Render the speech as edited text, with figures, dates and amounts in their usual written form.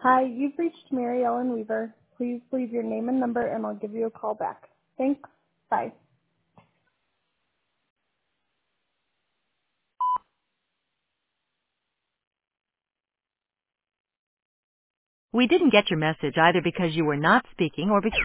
Hi, you've reached Mary Ellen Weaver. Please leave your name and number and I'll give you a call back. Thanks. Bye. We didn't get your message either because you were not speaking or because